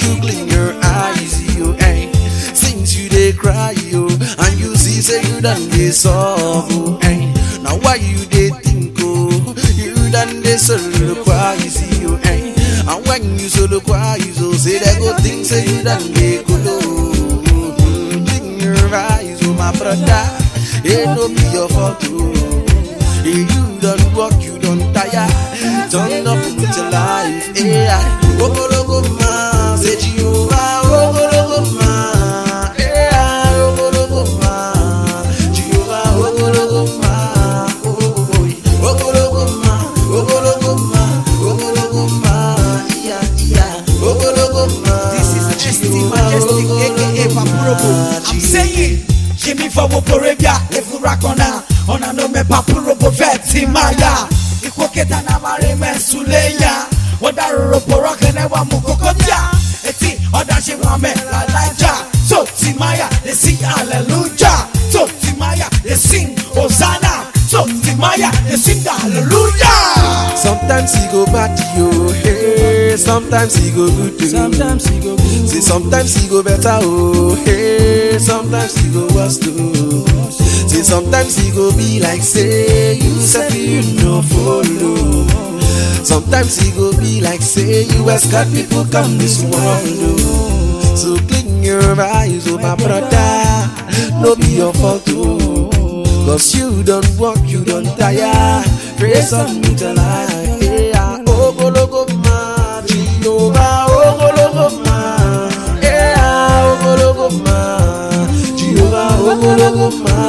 to clean your eyes, yo, eh. Since you dey cry, yo, and you see say you done dey solve, oh, eh. Now why you dey think, oh, you done dey soliloquize, yo, eh. And when you soliloquize, oh, say they go think say you done dey go low. Clean your eyes, oh my brother, it no be your fault, oh. You don't work, you don't tire. Turn up with your life. Yeah, Ogologo ma, say Jehovah. Ogologo ma, yeah, Ogologo ma, Jehovah. Ogologo ma, Ogologo ma, Ogologo ma, Ogologo ma, yeah, yeah, Ogologo ma. This is ST Majestic, aka Papurobo. I'm saying, give me for Woporevia, if you rock on now. Ona no me Papurobo veti maya. Ikwoketa na mare mensuleya. Oda robo rock ne wa mukokotia. Eti oda she wa me la laja. So Timaya they sing hallelujah. So Timaya they sing Hosanna. So Timaya they sing hallelujah. Sometimes he go bad to you, hey. Sometimes he go good to you. Sometimes he go good. See, sometimes he go better, oh, hey. Sometimes he go worse too. See, sometimes he go be like say you said you no follow. Sometimes he go be like say you escort people come this world, oh. So clean your eyes, oh my brother, no be your fault, oh. Cause you don't walk, you don't tire. Praise on me tonight, yeah. Ogologo ma, Jehovah. Ogologo ma, yeah. Ogologo ma, Jehovah. Ogologo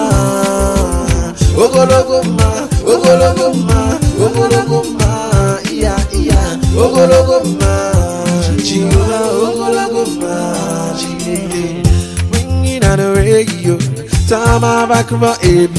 ma, Ogologo ma, Ogologo ma, Ogologo ma, yeah, yeah. Ogologo ma, Jehovah. Ogologo ma, Jehovah. Ringing on the radio, time I back for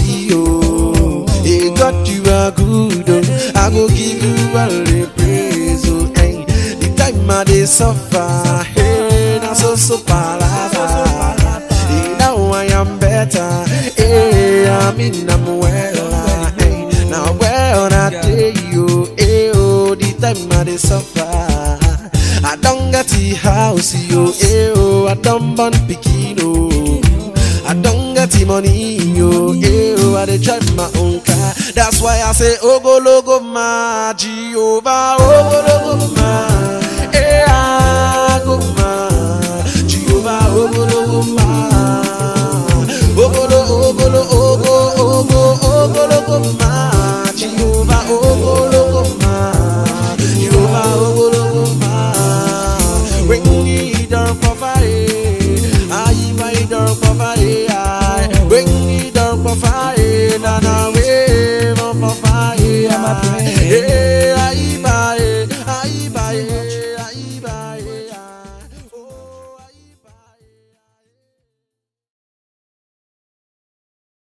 ABO. Hey, God, you are good, oh. I go give you all the praise, oh, hey. The time I dey suffer, hey, now so palava. Hey, now I am better, hey, I'm well, hey. Now well, I tell you, hey, oh, the time I dey suffer. I don't get the house, yo, hey, oh, I don't born pikin, oh. I don't get the money, yo, yo, I dey drive my own car. That's why I say, Ogologo ma, Jehovah. Ogologo ma, yeah, go ma, Jehovah. Ogologo ma, Ogologo ma, Jehovah. Ogologo ma, Jehovah. Ogologo ma. When you don't provide, I buy don't provide. Bring me down for fire.